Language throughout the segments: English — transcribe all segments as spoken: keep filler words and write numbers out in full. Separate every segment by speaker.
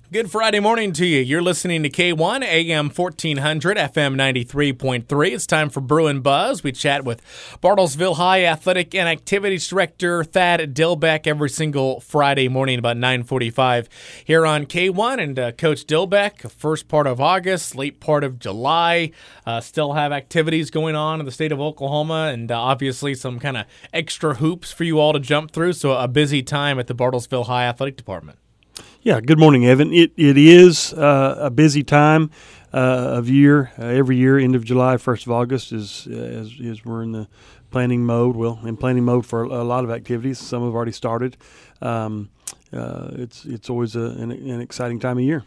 Speaker 1: Good Friday morning to you. You're listening to K one, A M fourteen hundred, F M ninety-three point three. It's time for Brew and Buzz. We chat with Bartlesville High Athletic and Activities Director Thad Dilbeck every single Friday morning about nine forty-five here on K one. And uh, Coach Dilbeck, first part of August, late part of July, uh, still have activities going on in the state of Oklahoma and uh, obviously some kind of extra hoops for you all to jump through. So a busy time at the Bartlesville High Athletic Department.
Speaker 2: Yeah, good morning, Evan. It It is uh, a busy time uh, of year. Uh, every year, end of July, first of August, is, uh, is is we're in the planning mode. Well, in planning mode for a lot of activities. Some have already started. Um, uh, it's it's always a, an, an exciting time of year.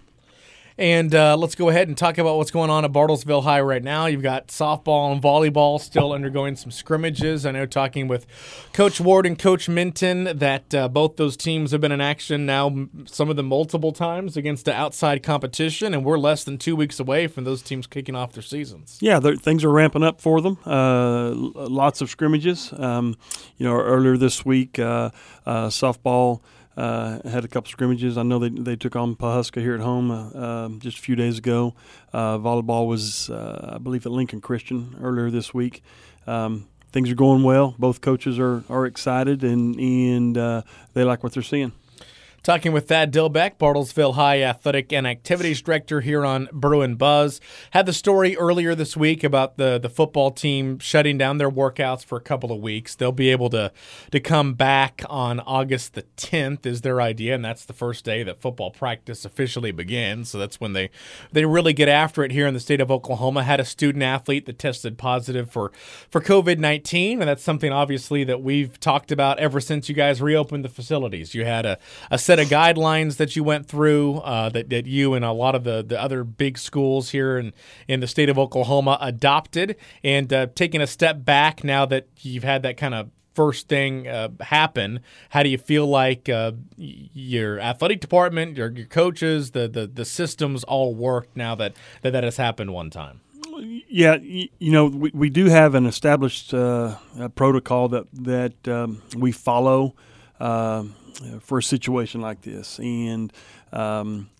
Speaker 1: And uh, let's go ahead and talk about what's going on at Bartlesville High right now. You've got softball and volleyball still undergoing some scrimmages. I know talking with Coach Ward and Coach Minton that uh, both those teams have been in action now, some of them multiple times against the outside competition, and we're less than two weeks away from those teams kicking off their seasons.
Speaker 2: Yeah, things are ramping up for them. Uh, lots of scrimmages. Um, you know, earlier this week, uh, uh, softball Uh, had a couple scrimmages. I know they they took on Pawhuska here at home uh, uh, just a few days ago. Uh, volleyball was, uh, I believe, at Lincoln Christian earlier this week. Um, things are going well. Both coaches are, are excited, and, and uh, they like what they're seeing.
Speaker 1: Talking with Thad Dilbeck, Bartlesville High Athletic and Activities Director here on Brew and Buzz. Had the story earlier this week about the, the football team shutting down their workouts for a couple of weeks. They'll be able to, to come back on August the tenth is their idea, and that's the first day that football practice officially begins. So that's when they, they really get after it here in the state of Oklahoma. Had a student-athlete that tested positive for, for covid nineteen, and that's something obviously that we've talked about ever since you guys reopened the facilities. You had a, a set of guidelines that you went through uh, that, that you and a lot of the, the other big schools here in, in the state of Oklahoma adopted, and uh, taking a step back now that you've had that kind of first thing uh, happen. How do you feel like uh, your athletic department, your, your coaches, the, the, the systems all work now that, that that has happened one time?
Speaker 2: Yeah, you know, we, we do have an established uh, protocol that, that um, we follow uh, for a situation like this. And um,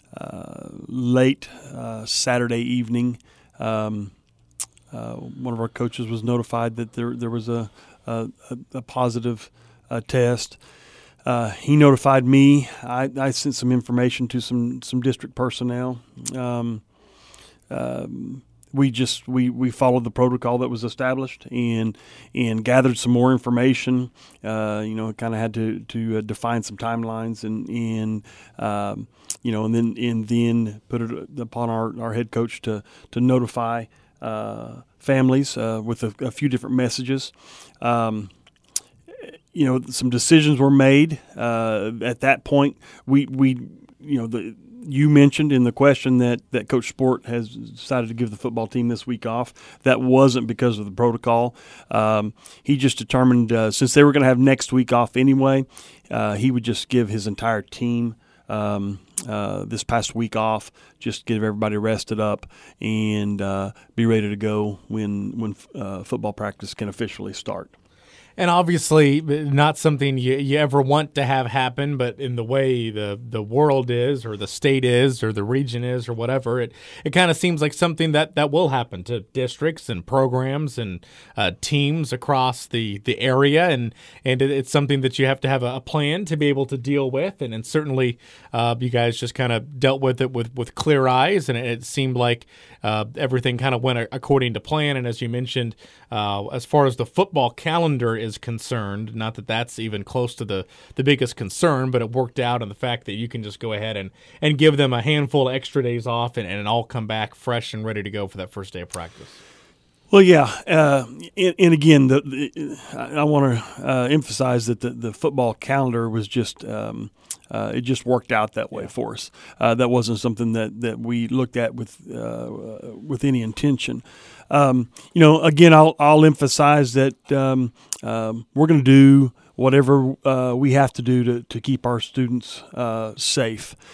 Speaker 2: uh, late uh, Saturday evening, um, uh, one of our coaches was notified that there there was a a, a positive uh, test. Uh, he notified me. I, I sent some information to some some district personnel. Um, um, We just we, we followed the protocol that was established and and gathered some more information. Uh, you know, kind of had to to uh, define some timelines and and um, you know and then and then put it upon our, our head coach to to notify uh, families uh, with a, a few different messages. Um, you know, some decisions were made uh, at that point. We we you know the. You mentioned in the question that, that Coach Sport has decided to give the football team this week off. That wasn't because of the protocol. Um, he just determined uh, since they were going to have next week off anyway, uh, he would just give his entire team um, uh, this past week off, just give everybody rested up and uh, be ready to go when when uh, football practice can officially start.
Speaker 1: And obviously not something you, you ever want to have happen, but in the way the, the world is or the state is or the region is or whatever, it, it kind of seems like something that, that will happen to districts and programs and uh, teams across the, the area. And, and it, it's something that you have to have a, a plan to be able to deal with. And, and certainly uh, you guys just kind of dealt with it with, with clear eyes, and it, it seemed like uh, everything kind of went according to plan. And as you mentioned, uh, as far as the football calendar is concerned, not that that's even close to the, the biggest concern, but it worked out in the fact that you can just go ahead and, and give them a handful of extra days off and, and it all come back fresh and ready to go for that first day of practice.
Speaker 2: Well, yeah, uh, and, and again, the, the, I want to uh, emphasize that the, the football calendar was just um, uh, it just worked out that way yeah. for us. Uh, that wasn't something that, that we looked at with uh, with any intention. Um, you know, again, I'll I'll emphasize that um, um, we're going to do whatever uh, we have to do to, to keep our students uh, safe.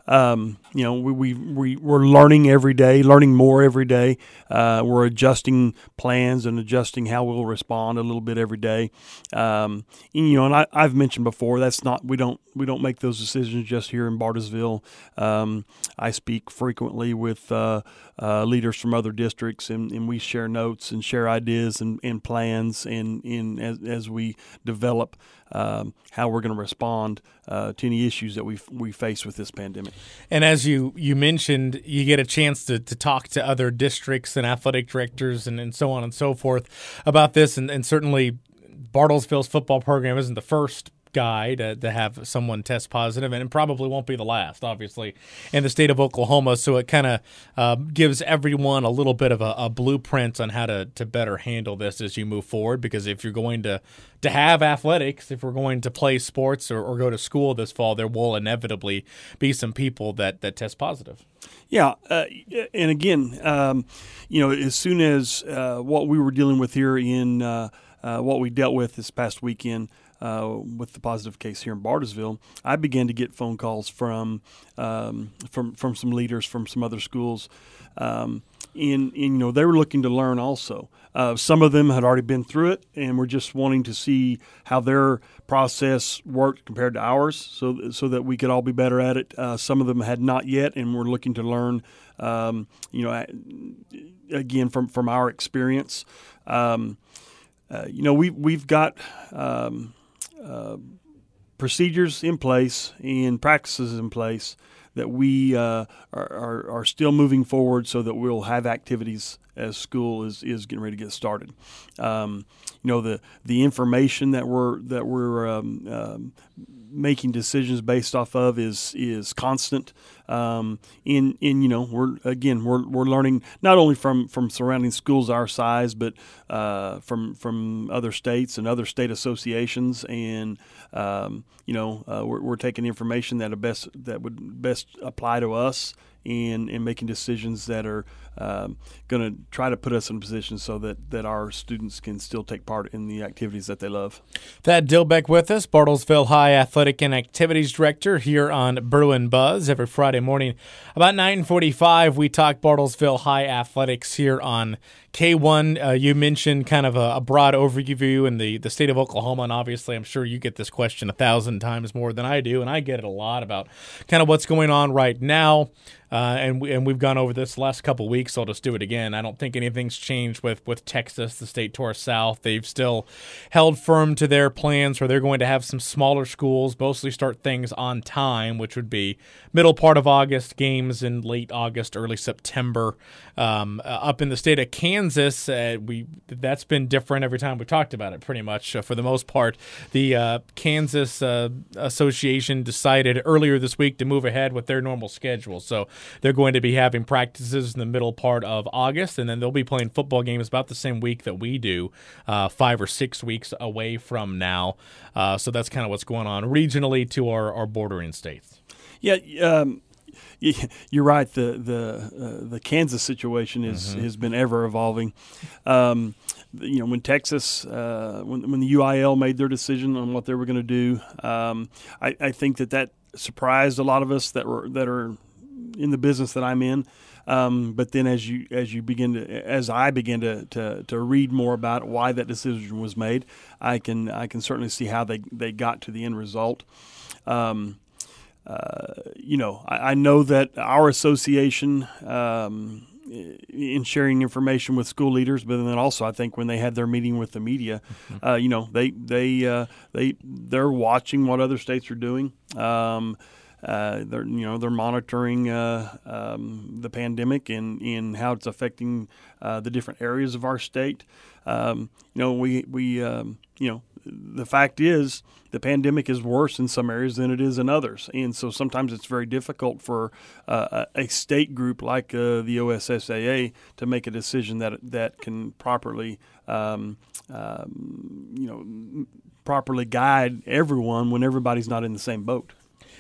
Speaker 2: um, you know, we, we, we, we're learning every day, learning more every day. Uh, we're adjusting plans and adjusting how we'll respond a little bit every day. Um, and, you know, and I, I've mentioned before, that's not, we don't, we don't make those decisions just here in Bartlesville. Um, I speak frequently with uh, uh, leaders from other districts, and, and we share notes and share ideas and, and plans, and, and as, as we develop um, how we're going to respond uh, to any issues that we we face with this pandemic.
Speaker 1: And as you, you mentioned, you get a chance to, to talk to other districts and athletic directors and, and so on and so forth about this, and, and certainly Bartlesville's football program isn't the first guy to, to have someone test positive, and it probably won't be the last, obviously, in the state of Oklahoma. So it kind of uh, gives everyone a little bit of a, a blueprint on how to, to better handle this as you move forward, because if you're going to, to have athletics, if we're going to play sports or, or go to school this fall, there will inevitably be some people that, that test positive.
Speaker 2: Yeah, uh, and again, um, you know, as soon as uh, what we were dealing with here in uh, uh, what we dealt with this past weekend, Uh, with the positive case here in Bartlesville, I began to get phone calls from um, from from some leaders from some other schools, um, and, and you know they were looking to learn also. Uh, some of them had already been through it and were just wanting to see how their process worked compared to ours, so so that we could all be better at it. Uh, some of them had not yet, and were looking to learn. Um, you know, again from from our experience, um, uh, you know we we've got. Um, Uh, procedures in place and practices in place that we uh, are, are, are still moving forward, so that we'll have activities as school is, is getting ready to get started. Um, you know, the the information that we're that we're um, um, making decisions based off of is is constant. Um, in in you know we're again we're we're learning not only from, from surrounding schools our size, but uh, from from other states and other state associations, and um, you know uh, we're, we're taking information that are best that would best apply to us, and, and making decisions that are um, going to try to put us in a position so that, that our students can still take part in the activities that they love.
Speaker 1: Thad Dilbeck with us, Bartlesville High Athletic and Activities Director here on Bruin Buzz. Every Friday morning about nine forty-five, we talk Bartlesville High Athletics here on K one. Uh, you mentioned kind of a, a broad overview in the, the state of Oklahoma, and obviously I'm sure you get this question a thousand times more than I do, and I get it a lot about kind of what's going on right now. Uh, and, we, and we've gone over this last couple of weeks, so I'll just do it again. I don't think anything's changed with, with Texas, the state to our south. They've still held firm to their plans where they're going to have some smaller schools, mostly start things on time, which would be middle part of August, games in late August, early September. Um, uh, up in the state of Kansas, uh, we that's been different every time we talked about it, pretty much. Uh, for the most part, the uh, Kansas uh, Association decided earlier this week to move ahead with their normal schedule. So they're going to be having practices in the middle part of August, and then they'll be playing football games about the same week that we do, uh, five or six weeks away from now. Uh, so that's kind of what's going on regionally to our, our bordering states.
Speaker 2: Yeah, um, you're right. The the uh, the Kansas situation is mm-hmm. has been ever evolving. Um, you know, when Texas, uh, when when the U I L made their decision on what they were going to do, um, I, I think that that surprised a lot of us that were that are in the business that I'm in. Um, but then as you as you begin to as I begin to, to, to read more about why that decision was made, I can I can certainly see how they, they got to the end result. Um, uh, you know, I, I know that our association um, in sharing information with school leaders, but then also I think when they had their meeting with the media, mm-hmm. uh, you know, they they uh, they they're watching what other states are doing. Um, Uh, they're you know they're monitoring uh, um, the pandemic and, and how it's affecting uh, the different areas of our state. Um, you know we we um, you know the fact is the pandemic is worse in some areas than it is in others, and so sometimes it's very difficult for uh, a state group like uh, the O S S A A to make a decision that that can properly um, um, you know properly guide everyone when everybody's not in the same boat.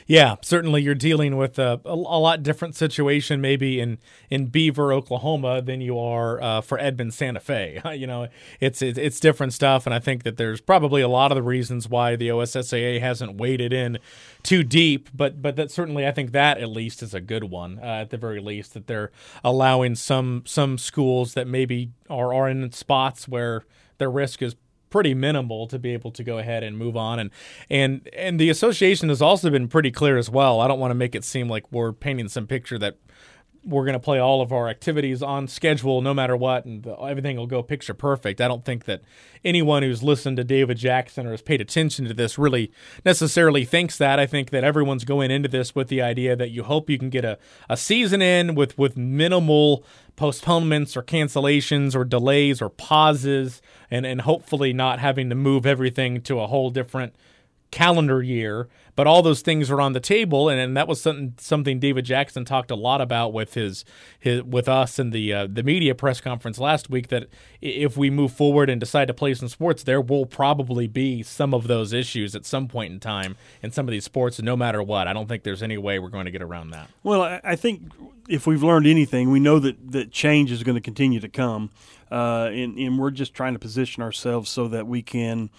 Speaker 1: Yeah, certainly you're dealing with a, a, a lot different situation maybe in, in Beaver, Oklahoma than you are uh, for Edmond, Santa Fe. You know, it's, it's it's different stuff, and I think that there's probably a lot of the reasons why the O S S A A hasn't waded in too deep, but but that certainly I think that at least is a good one, uh, at the very least, that they're allowing some some schools that maybe are, are in spots where their risk is pretty minimal to be able to go ahead and move on. And and and the association has also been pretty clear as well. I don't want to make it seem like we're painting some picture that we're going to play all of our activities on schedule no matter what, and everything will go picture perfect. I don't think that anyone who's listened to David Jackson or has paid attention to this really necessarily thinks that. I think that everyone's going into this with the idea that you hope you can get a, a season in with, with minimal postponements or cancellations or delays or pauses, and, and hopefully not having to move everything to a whole different calendar year. But all those things are on the table, and, and that was something something David Jackson talked a lot about with his, his with us in the uh, the media press conference last week, that if we move forward and decide to play some sports, there will probably be some of those issues at some point in time in some of these sports, no matter what. I don't think there's any way we're going to get around that.
Speaker 2: Well, I, I think if we've learned anything, we know that, that change is going to continue to come, uh, and, and we're just trying to position ourselves so that we can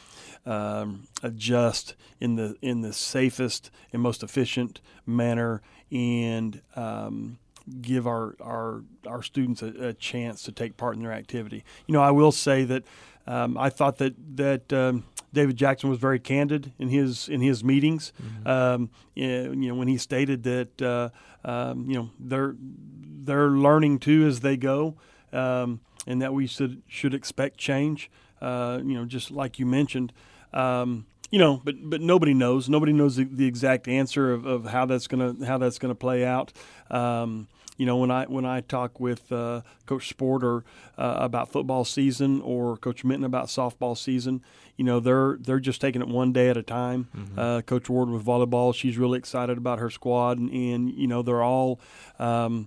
Speaker 2: Um, adjust in the in the safest and most efficient manner, and um, give our our our students a, a chance to take part in their activity. You know, I will say that um, I thought that that um, David Jackson was very candid in his in his meetings. Mm-hmm. Um, you know, when he stated that uh, um, you know they're they're learning too as they go, um, and that we should should expect change. Uh, you know, just like you mentioned. Um, you know, but but nobody knows. Nobody knows the, the exact answer of, of how that's gonna how that's gonna play out. Um, you know, when I when I talk with uh, Coach Sporter uh, about football season, or Coach Minton about softball season, you know, they're they're just taking it one day at a time. Mm-hmm. Uh, Coach Ward with volleyball, she's really excited about her squad, and, and you know, they're all. Um,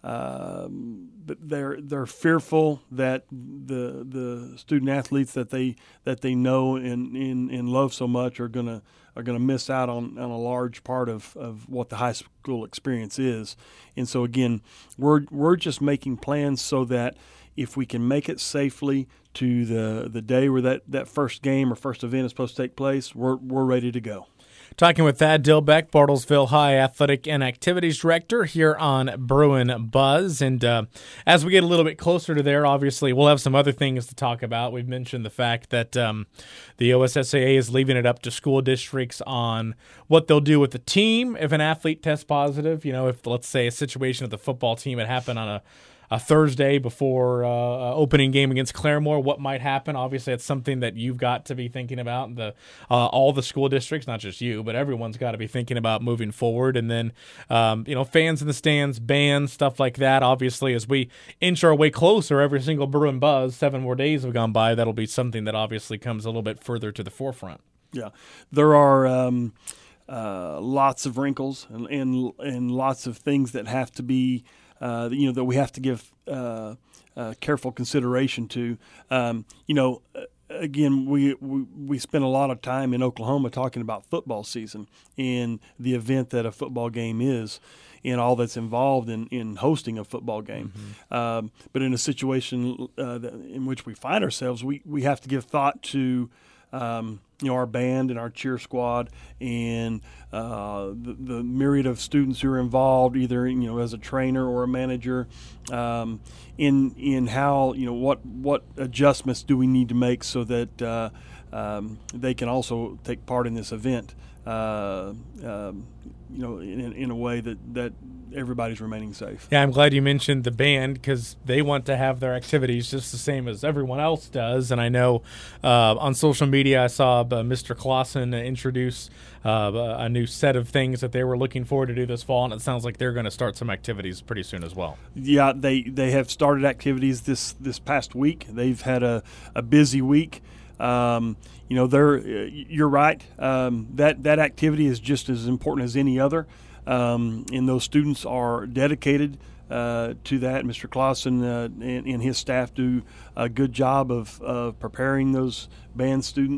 Speaker 2: Um, but they're they're fearful that the the student athletes that they that they know and, and, and love so much are gonna are gonna miss out on, on a large part of, of what the high school experience is. And so again, we're we're just making plans so that if we can make it safely to the, the day where that, that first game or first event is supposed to take place, we're we're ready to go.
Speaker 1: Talking with Thad Dilbeck, Bartlesville High Athletic and Activities Director here on Bruin Buzz. And uh, as we get a little bit closer to there, obviously, we'll have some other things to talk about. We've mentioned the fact that um, the O S S A A is leaving it up to school districts on what they'll do with the team if an athlete tests positive. You know, if, let's say, a situation with the football team had happened on a a Thursday before uh, opening game against Claremore, what might happen? Obviously, it's something that you've got to be thinking about. The uh, all the school districts, not just you, but everyone's got to be thinking about moving forward. And then, um, you know, fans in the stands, bands, stuff like that. Obviously, as we inch our way closer, every single Bruin Buzz, seven more days have gone by. That'll be something that obviously comes a little bit further to the forefront.
Speaker 2: Yeah, there are um, uh, lots of wrinkles and, and and lots of things that have to be. Uh, you know, that we have to give uh, uh, careful consideration to. Um, you know, again, we, we we spend a lot of time in Oklahoma talking about football season and the event that a football game is, and all that's involved in, in hosting a football game. Mm-hmm. Um, but in a situation uh, that, in which we find ourselves, we, we have to give thought to Um, you know, our band and our cheer squad, and uh, the, the myriad of students who are involved, either you know as a trainer or a manager, um, in in how you know what what adjustments do we need to make so that uh, um, they can also take part in this event, uh, um, you know, in, in a way that that. everybody's remaining safe.
Speaker 1: Yeah, I'm glad you mentioned the band, because they want to have their activities just the same as everyone else does. And I know uh, on social media I saw uh, Mister Clausen introduce uh, a new set of things that they were looking forward to do this fall, and it sounds like they're going to start some activities pretty soon as well.
Speaker 2: Yeah, they, they have started activities this, this past week. They've had a, a busy week. Um, you know, they're you're right. Um, that, that activity is just as important as any other. Um, and those students are dedicated uh, to that. Mister Clausen uh, and, and his staff do a good job of, of preparing those band students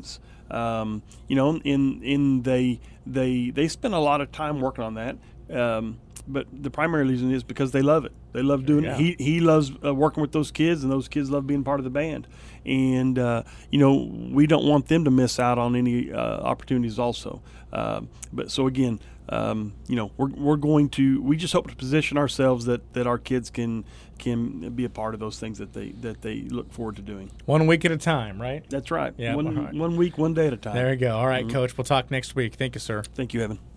Speaker 2: Um, you know, and, and they they they spend a lot of time working on that. Um, but the primary reason is because they love it. They love doing
Speaker 1: Yeah.
Speaker 2: it. He he loves uh, working with those kids, and those kids love being part of the band. And uh, you know, we don't want them to miss out on any uh, opportunities also. Uh, but so again, um, you know, we're we're going to we just hope to position ourselves that, that our kids can can be a part of those things that they that they look forward to doing.
Speaker 1: One week at a time, right?
Speaker 2: That's right.
Speaker 1: Yeah,
Speaker 2: One
Speaker 1: all right.
Speaker 2: one week, one day at a time.
Speaker 1: There you go. All right,
Speaker 2: Mhm.
Speaker 1: Coach. We'll talk next week. Thank you, sir.
Speaker 2: Thank you, Evan.